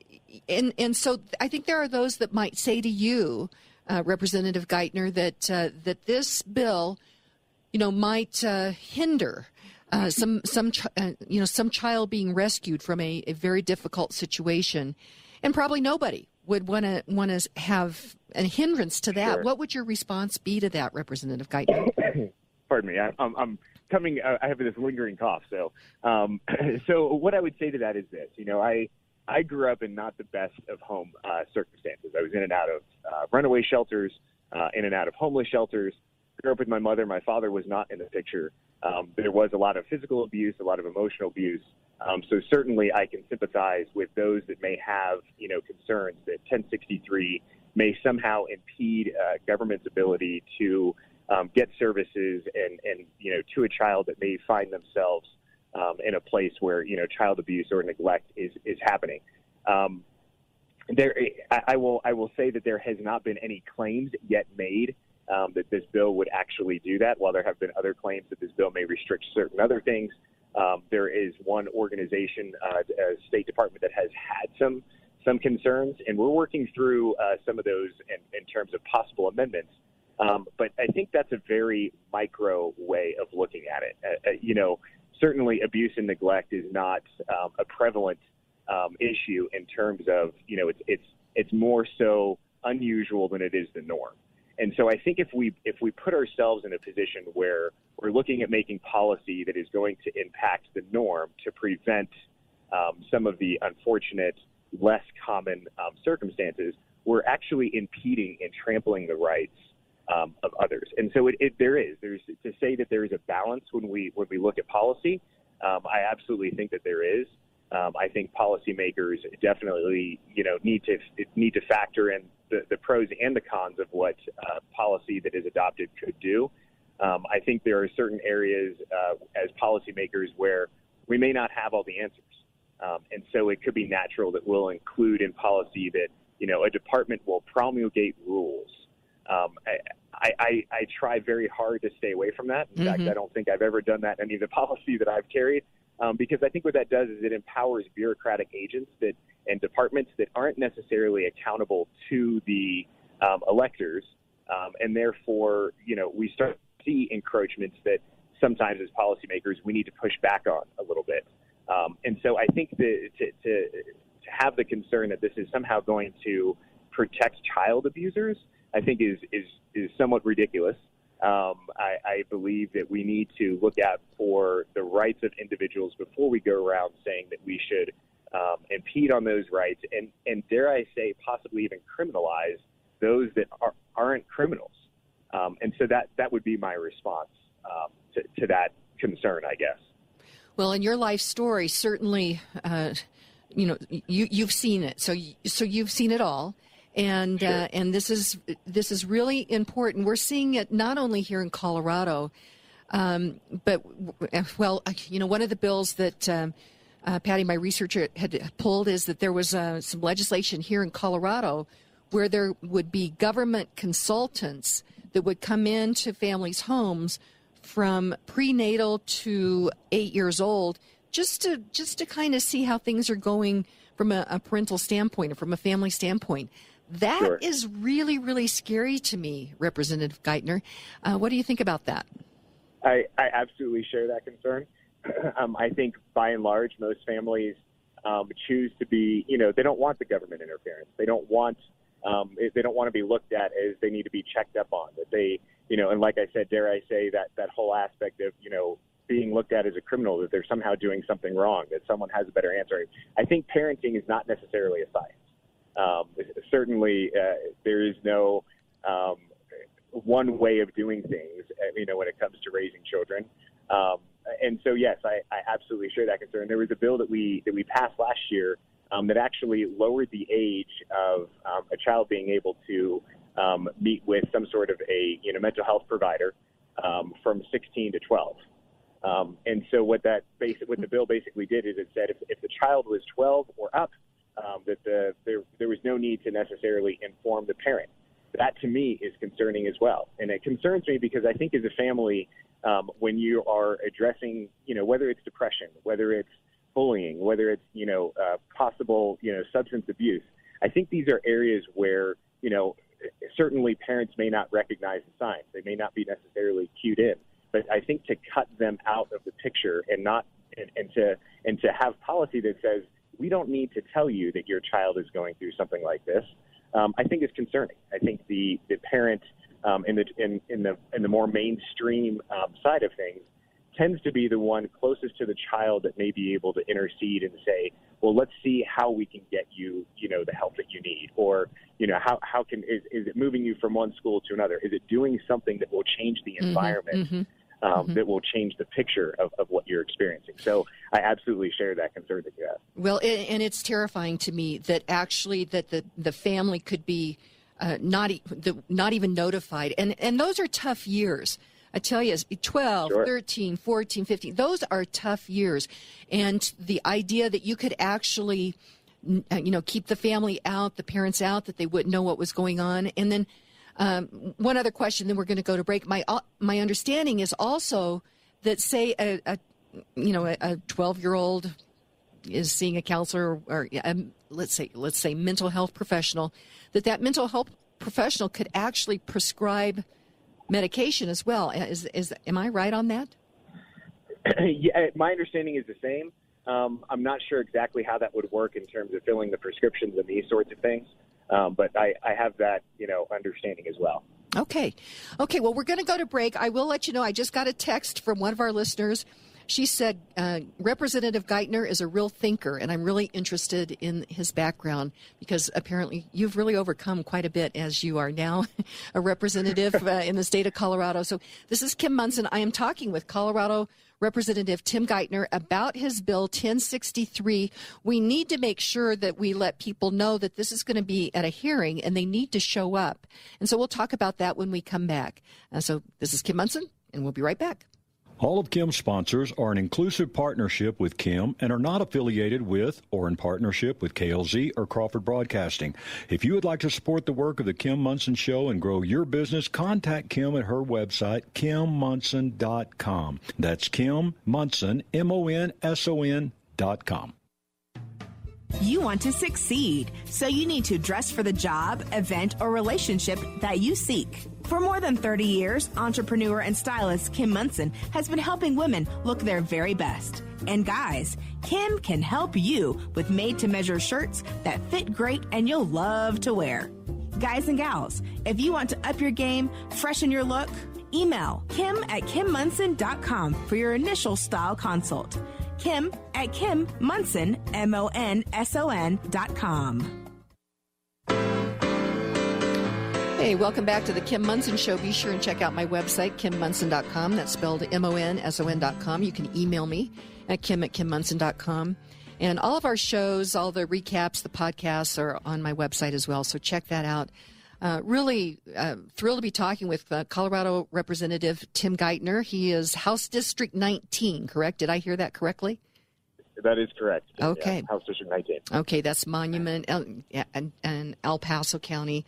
and and so I think there are those that might say to you, Uh, Representative Geithner, that uh, that this bill, you know, might uh, hinder uh, some some ch- uh, you know some child being rescued from a, a very difficult situation, and probably nobody would want to want to have a hindrance to that. Sure. What would your response be to that, Representative Geithner? Pardon me, I, I'm, I'm coming. Uh, I have this lingering cough, so um, so what I would say to that is this: you know, I. I grew up in not the best of home uh, circumstances. I was in and out of uh, runaway shelters, uh, in and out of homeless shelters. Grew up with my mother. My father was not in the picture. Um, there was a lot of physical abuse, a lot of emotional abuse. Um, so certainly I can sympathize with those that may have, you know, concerns that ten sixty-three may somehow impede uh, government's ability to um, get services and, and, you know, to a child that may find themselves Um, in a place where, you know, child abuse or neglect is, is happening. Um, there, I, I will I will say that there has not been any claims yet made um, that this bill would actually do that. While there have been other claims that this bill may restrict certain other things, um, there is one organization, uh, a State Department, that has had some some concerns, and we're working through uh, some of those in, in terms of possible amendments. Um, but I think that's a very micro way of looking at it. Uh, uh, you know. Certainly, abuse and neglect is not um, a prevalent um, issue in terms of, you know, it's it's it's more so unusual than it is the norm. And so I think if we if we put ourselves in a position where we're looking at making policy that is going to impact the norm to prevent um, some of the unfortunate, less common um, circumstances, we're actually impeding and trampling the rights um, of others. And so it, it, there is. There's to say that there is a balance when we when we look at policy. Um, I absolutely think that there is. Um, I think policymakers definitely, you know, need to need to factor in the, the pros and the cons of what uh, policy that is adopted could do. Um, I think there are certain areas uh, as policymakers where we may not have all the answers. Um, and so it could be natural that we'll include in policy that, you know, a department will promulgate rules. Um, I, I, I try very hard to stay away from that. In mm-hmm. fact, I don't think I've ever done that in any of the policy that I've carried, um, because I think what that does is it empowers bureaucratic agents that and departments that aren't necessarily accountable to the um, electors. Um, and therefore, you know, we start to see encroachments that sometimes as policymakers we need to push back on a little bit. Um, and so I think that to, to, to have the concern that this is somehow going to protect child abusers, I think is, is, is somewhat ridiculous. Um, I, I believe that we need to look out for the rights of individuals before we go around saying that we should um, impede on those rights and, and, dare I say, possibly even criminalize those that are, aren't criminals. Um, and so that, that would be my response um, to, to that concern, I guess. Well, in your life story, certainly, uh, you know, you, you've seen it. So, so you've seen it all. And sure. uh, and this is this is really important. We're seeing it not only here in Colorado, um, but well, you know, one of the bills that um, uh, Patty, my researcher, had pulled is that there was uh, some legislation here in Colorado where there would be government consultants that would come into families' homes from prenatal to eight years old, just to just to kind of see how things are going from a, a parental standpoint or from a family standpoint. That sure. is really, really scary to me, Representative Geithner. Uh, what do you think about that? I, I absolutely share that concern. um, I think by and large, most families um, choose to be, you know, they don't want the government interference. They don't want, um, they don't want to be looked at as they need to be checked up on. That they, you know, and like I said, dare I say that that whole aspect of, you know, being looked at as a criminal, that they're somehow doing something wrong, that someone has a better answer. I think parenting is not necessarily a science. Um, certainly, uh, there is no um, one way of doing things, you know, when it comes to raising children. Um, and so, yes, I, I absolutely share that concern. There was a bill that we that we passed last year um, that actually lowered the age of um, a child being able to um, meet with some sort of a you know mental health provider um, from sixteen to twelve. Um, and so, what that basic what the bill basically did is it said if, if the child was twelve or up, Um, that the, there, there was no need to necessarily inform the parent. That, to me, is concerning as well. And it concerns me because I think as a family, um, when you are addressing, you know, whether it's depression, whether it's bullying, whether it's, you know, uh, possible, you know, substance abuse, I think these are areas where, you know, certainly parents may not recognize the signs. They may not be necessarily cued in. But I think to cut them out of the picture and not and, and to and to have policy that says, we don't need to tell you that your child is going through something like this, um, I think is concerning. I think the, the parent um, in the in, in the in the more mainstream um, side of things tends to be the one closest to the child that may be able to intercede and say, well, let's see how we can get you, you know, the help that you need, or you know, how how can is, is it moving you from one school to another? Is it doing something that will change the environment? Mm-hmm, mm-hmm. Um, mm-hmm. that will change the picture of, of what you're experiencing. So I absolutely share that concern that you have. Well, and it's terrifying to me that actually that the, the family could be uh, not e- the, not even notified. And, and those are tough years. I tell you, twelve, sure. thirteen, fourteen, fifteen, those are tough years. And the idea that you could actually, you know, keep the family out, the parents out, that they wouldn't know what was going on. And then Um, one other question, then we're going to go to break. My uh, my understanding is also that, say, a, a you know a twelve-year-old is seeing a counselor, or um, let's say let's say mental health professional, that that mental health professional could actually prescribe medication as well. Is is am I right on that? Yeah, my understanding is the same. Um, I'm not sure exactly how that would work in terms of filling the prescriptions and these sorts of things. Um, but I, I have that, you know, understanding as well. Okay. Okay, well, we're going to go to break. I will let you know, I just got a text from one of our listeners She said uh, Representative Geithner is a real thinker, and I'm really interested in his background because apparently you've really overcome quite a bit as you are now a representative uh, in the state of Colorado. So this is Kim Monson. I am talking with Colorado Representative Tim Geithner about his bill ten sixty-three. We need to make sure that we let people know that this is going to be at a hearing and they need to show up. And so we'll talk about that when we come back. Uh, so this is Kim Monson, and we'll be right back. All of Kim's sponsors are an inclusive partnership with Kim and are not affiliated with or in partnership with K L Z or Crawford Broadcasting. If you would like to support the work of the Kim Monson Show and grow your business, contact Kim at her website, kim monson dot com. That's Kim Monson, M O N S O N dot com. You want to succeed, so you need to dress for the job, event, or relationship that you seek. For more than thirty years, entrepreneur and stylist Kim Monson has been helping women look their very best. And guys, Kim can help you with made-to-measure shirts that fit great and you'll love to wear. Guys and gals, if you want to up your game, freshen your look, email kim at kim monson dot com for your initial style consult. Kim at Kim Monson, M O N S O N dot com. Hey, welcome back to the Kim Monson Show. Be sure and check out my website, kim monson dot com. That's spelled M O N S O N dot com. You can email me at kim at kim monson dot com. And all of our shows, all the recaps, the podcasts are on my website as well, so check that out. Uh, really uh, thrilled to be talking with uh, Colorado Representative Tim Geithner. He is House District nineteen, correct? Did I hear that correctly? That is correct. Okay. Yeah, House District nineteen. Okay, that's Monument and, and, and El Paso County.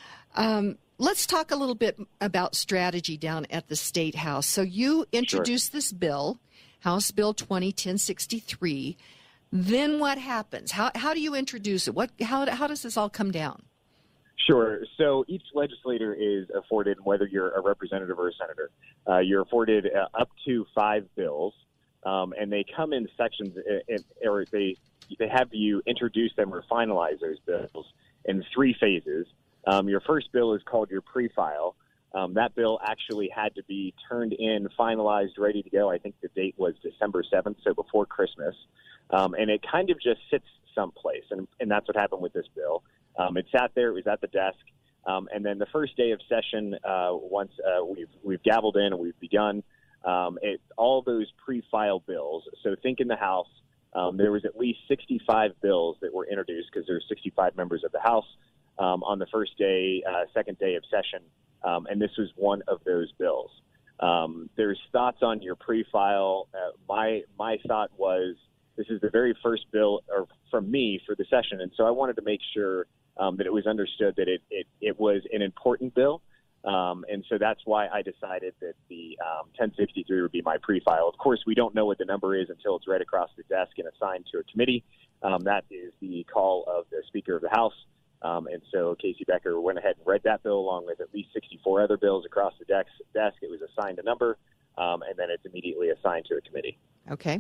Um, let's talk a little bit about strategy down at the State House. So you introduced sure. this bill, House Bill twenty ten sixty-three. Then what happens? How how do you introduce it? What how how does this all come down? Sure. So each legislator is afforded, whether you're a representative or a senator, uh, you're afforded uh, up to five bills, um, and they come in sections, uh, or they they have you introduce them or finalize those bills in three phases. Um, your first bill is called your pre-file. Um, that bill actually had to be turned in, finalized, ready to go. I think the date was December seventh, so before Christmas. Um, and it kind of just sits someplace, and, and that's what happened with this bill. Um, it sat there, it was at the desk, um, and then the first day of session, uh, once uh, we've, we've gavelled in and we've begun, um, it, all those pre-file bills, so think in the House, um, there was at least sixty-five bills that were introduced because there were sixty-five members of the House um, on the first day, uh, second day of session, um, and this was one of those bills. Um, there's thoughts on your pre-file. Uh, my, my thought was this is the very first bill or from me for the session, and so I wanted to make sure Um, that it was understood that it, it, it was an important bill. Um, and so that's why I decided that the um, ten sixty-three would be my pre-file. Of course, we don't know what the number is until it's read across the desk and assigned to a committee. Um, that is the call of the Speaker of the House. Um, and so Casey Becker went ahead and read that bill along with at least sixty-four other bills across the desk. It was assigned a number, um, and then it's immediately assigned to a committee. Okay.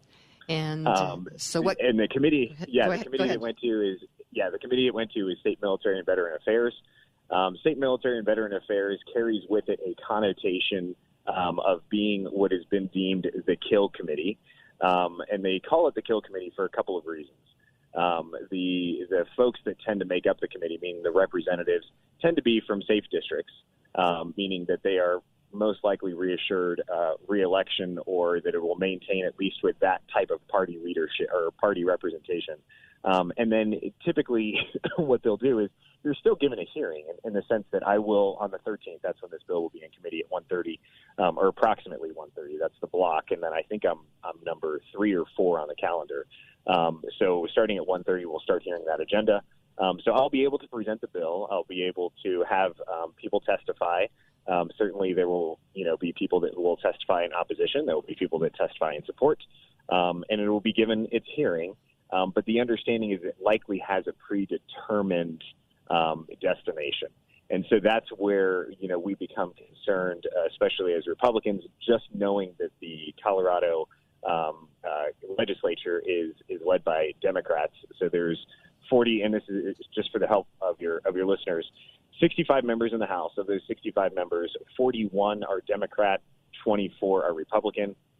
And um, so what? And the committee, yeah, Go the ahead, committee it went to is, yeah, the committee it went to is State Military and Veteran Affairs. Um, State Military and Veteran Affairs carries with it a connotation um, of being what has been deemed the kill committee. Um, and they call it the kill committee for a couple of reasons. Um, the the folks that tend to make up the committee, meaning the representatives, tend to be from safe districts, um, meaning that they are most likely reassured uh, re-election or that it will maintain at least with that type of party leadership or party representation. Um, and then typically what they'll do is you're still given a hearing in, in the sense that I will, on the thirteenth, that's when this bill will be in committee at one thirty, um, or approximately one thirty. That's the block. And then I think I'm, I'm number three or four on the calendar. Um, so starting at one thirty, we'll start hearing that agenda. Um, so I'll be able to present the bill. I'll be able to have um, people testify. Um, certainly there will, you know, be people that will testify in opposition. There will be people that testify in support. Um, and it will be given its hearing. Um, but the understanding is it likely has a predetermined um, destination. And so that's where, you know, we become concerned, uh, especially as Republicans, just knowing that the Colorado um, uh, legislature is, is led by Democrats. So there's forty, and this is just for the help of your of your listeners, sixty-five members in the House. Of those sixty-five members, forty-one are Democrat, twenty-four are Republican.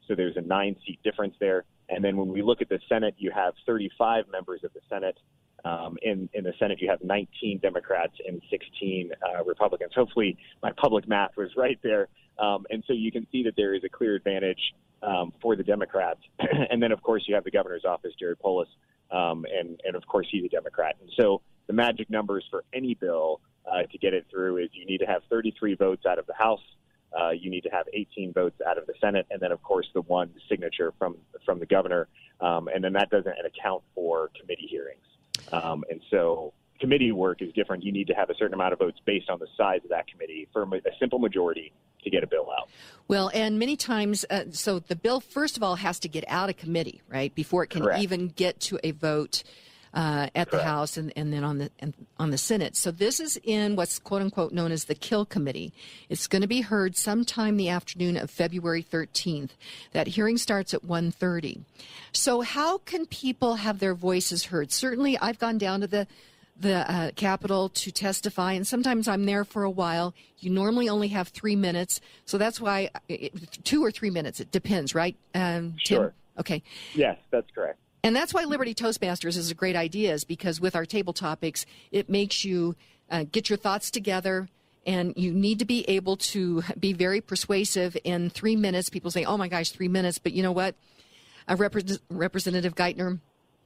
So there's a nine-seat difference there. And then when we look at the Senate, you have thirty-five members of the Senate. Um, in, in the Senate, you have nineteen Democrats and sixteen uh, Republicans. Hopefully my public math was right there. Um, and so you can see that there is a clear advantage um, for the Democrats. And then, of course, you have the governor's office, Jared Polis, um, and, and, of course, he's a Democrat. And so the magic numbers for any bill uh, to get it through is you need to have thirty-three votes out of the House. Uh, you need to have eighteen votes out of the Senate, and then, of course, the one signature from from the governor. Um, and then that doesn't account for committee hearings. Um, and so committee work is different. You need to have a certain amount of votes based on the size of that committee for a simple majority to get a bill out. Well, and many times, uh, so the bill, first of all, has to get out of committee, right, before it can Correct. even get to a vote Uh, at Correct. the House and, and then on the and on the Senate. So this is in what's quote unquote known as the Kill Committee. It's going to be heard sometime the afternoon of February thirteenth. That hearing starts at one thirty. So how can people have their voices heard? Certainly, I've gone down to the the uh, Capitol to testify, and sometimes I'm there for a while. You normally only have three minutes, so that's why it, two or three minutes. It depends, right? Um, Tim? Sure. Okay. Yes, that's correct. And that's why Liberty Toastmasters is a great idea, is because with our table topics, it makes you uh, get your thoughts together, and you need to be able to be very persuasive in three minutes. People say, oh, my gosh, three minutes. But you know what? Uh, Repre- Representative Geithner,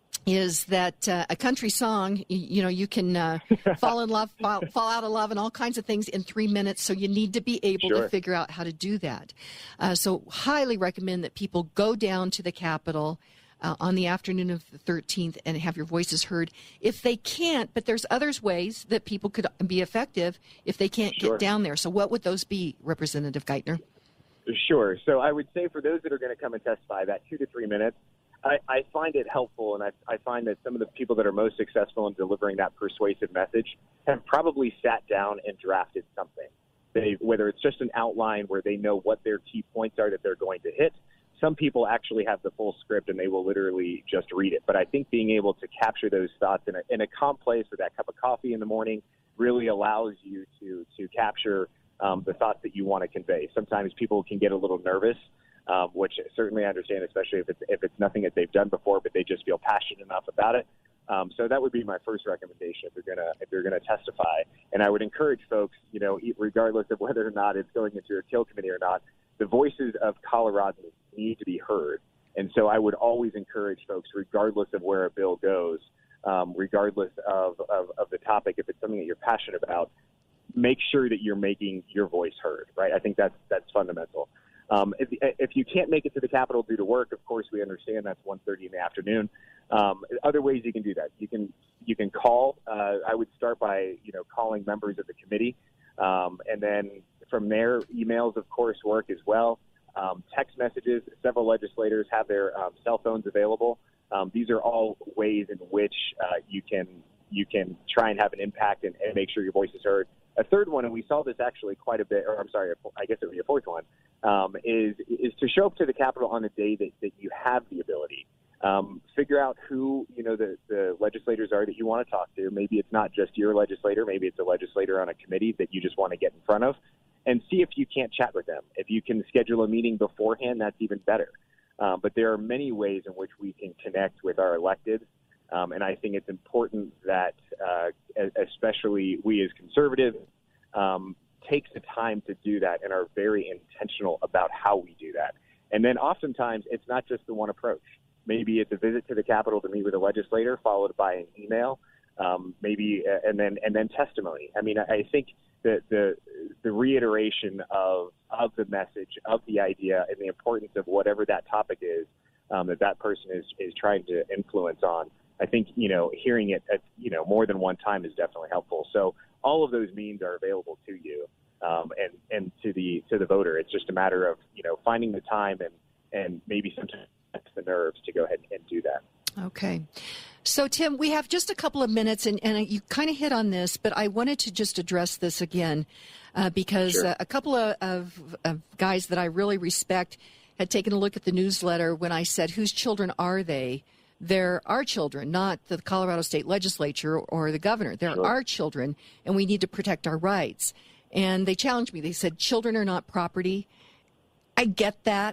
is that uh, a country song, you, you know, you can uh, fall in love, fall, fall out of love, and all kinds of things in three minutes. So you need to be able Sure. to figure out how to do that. Uh, so highly recommend that people go down to the Capitol Uh, on the afternoon of the thirteenth and have your voices heard. If they can't, but there's others ways that people could be effective if they can't Sure. get down there. So what would those be, Representative Geithner? Sure. So I would say for those that are going to come and testify, that two to three minutes, I, I find it helpful, and I, I find that some of the people that are most successful in delivering that persuasive message have probably sat down and drafted something. They, whether it's just an outline where they know what their key points are that they're going to hit. Some people actually have the full script and they will literally just read it. But I think being able to capture those thoughts in a, in a calm place with that cup of coffee in the morning really allows you to to capture um, the thoughts that you want to convey. Sometimes people can get a little nervous, um, which certainly I understand, especially if it's if it's nothing that they've done before, but they just feel passionate enough about it. Um, so that would be my first recommendation if they're gonna if they're gonna testify. And I would encourage folks, you know, regardless of whether or not it's going into a Kill Committee or not, the voices of Coloradans need to be heard. And so I would always encourage folks, regardless of where a bill goes, um, regardless of, of, of the topic, if it's something that you're passionate about, make sure that you're making your voice heard, right? I think that's that's fundamental. Um, if, if you can't make it to the Capitol due to work, of course, we understand that's one thirty in the afternoon. Um, other ways you can do that. You can you can call. Uh, I would start by, you know, calling members of the committee. Um, and then from there, emails, of course, work as well. Um, text messages, several legislators have their um, cell phones available. Um, these are all ways in which uh, you can you can try and have an impact and, and make sure your voice is heard. A third one, and we saw this actually quite a bit, or I'm sorry, I guess it would be a fourth one, um, is is to show up to the Capitol on a day that, that you have the ability. Um, figure out who, you know, the, the legislators are that you want to talk to. Maybe it's not just your legislator. Maybe it's a legislator on a committee that you just want to get in front of. And see if you can't chat with them. If you can schedule a meeting beforehand, that's even better. Um, but there are many ways in which we can connect with our elected. Um, and I think it's important that, uh, especially we as conservatives, um, take the time to do that and are very intentional about how we do that. And then oftentimes it's not just the one approach. Maybe it's a visit to the Capitol to meet with a legislator, followed by an email, um, maybe, uh, and then and then testimony. I mean, I, I think the the the reiteration of of the message, of the idea, and the importance of whatever that topic is um, that that person is is trying to influence on. I think, you know, hearing it at, you know, more than one time is definitely helpful. So all of those means are available to you um, and and to the to the voter. It's just a matter of, you know, finding the time and and maybe sometimes the nerves to go ahead and do that. Okay. So, Tim, we have just a couple of minutes, and, and you kind of hit on this, but I wanted to just address this again uh, because Sure. uh, a couple of, of, of guys that I really respect had taken a look at the newsletter when I said, whose children are they? They're our children, not the Colorado State Legislature or the governor. They're Sure. our children, and we need to protect our rights. And they challenged me. They said, children are not property. I get that.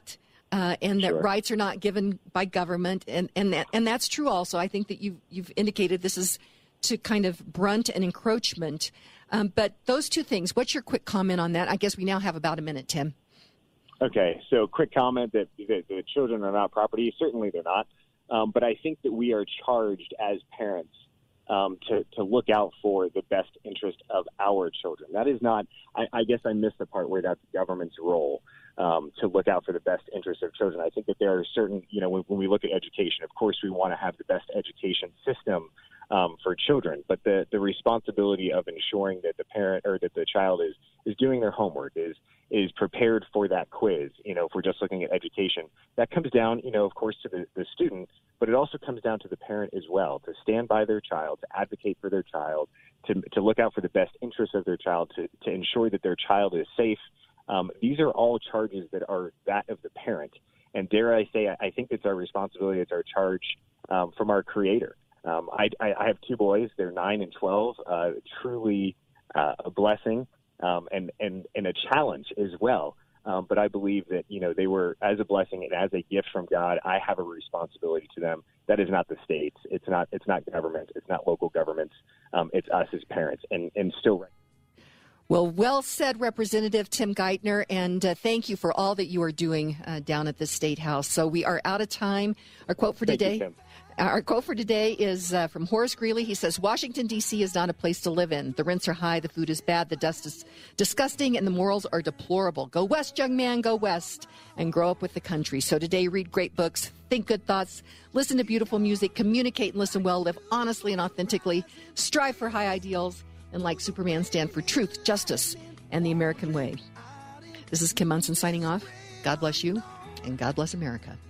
Uh, and that Sure. rights are not given by government, and and that, and that's true. Also, I think that you've you've indicated this is to kind of brunt an encroachment. Um, but those two things. What's your quick comment on that? I guess we now have about a minute, Tim. Okay, so quick comment that the, the children are not property. Certainly, they're not. Um, but I think that we are charged as parents um, to to look out for the best interest of our children. That is not. I, I guess I missed the part where that's the government's role. Um, to look out for the best interests of children. I think that there are certain, you know, when, when we look at education, of course, we want to have the best education system um, for children. But the, the responsibility of ensuring that the parent or that the child is is doing their homework, is is prepared for that quiz. You know, if we're just looking at education, that comes down, you know, of course, to the, the student, but it also comes down to the parent as well, to stand by their child, to advocate for their child, to to look out for the best interests of their child, to to ensure that their child is safe. Um, these are all charges that are that of the parent. And dare I say, I think it's our responsibility, it's our charge um, from our Creator. Um, I, I have two boys. They're nine and twelve, uh, truly uh, a blessing um, and, and, and a challenge as well. Um, but I believe that, you know, they were as a blessing and as a gift from God. I have a responsibility to them. That is not the states. It's not, it's not government. It's not local governments. Um, it's us as parents. And, and still Well, well said, Representative Tim Geithner, and uh, thank you for all that you are doing uh, down at the State House. So we are out of time. Our quote for Thank today. you, Tim. Our quote for today is uh, from Horace Greeley. He says, Washington, D C is not a place to live in. The rents are high, the food is bad, the dust is disgusting, and the morals are deplorable. Go west, young man, go west, and grow up with the country. So today, read great books, think good thoughts, listen to beautiful music, communicate and listen well, live honestly and authentically, strive for high ideals, and like Superman, stand for truth, justice, and the American way. This is Kim Monson signing off. God bless you, and God bless America.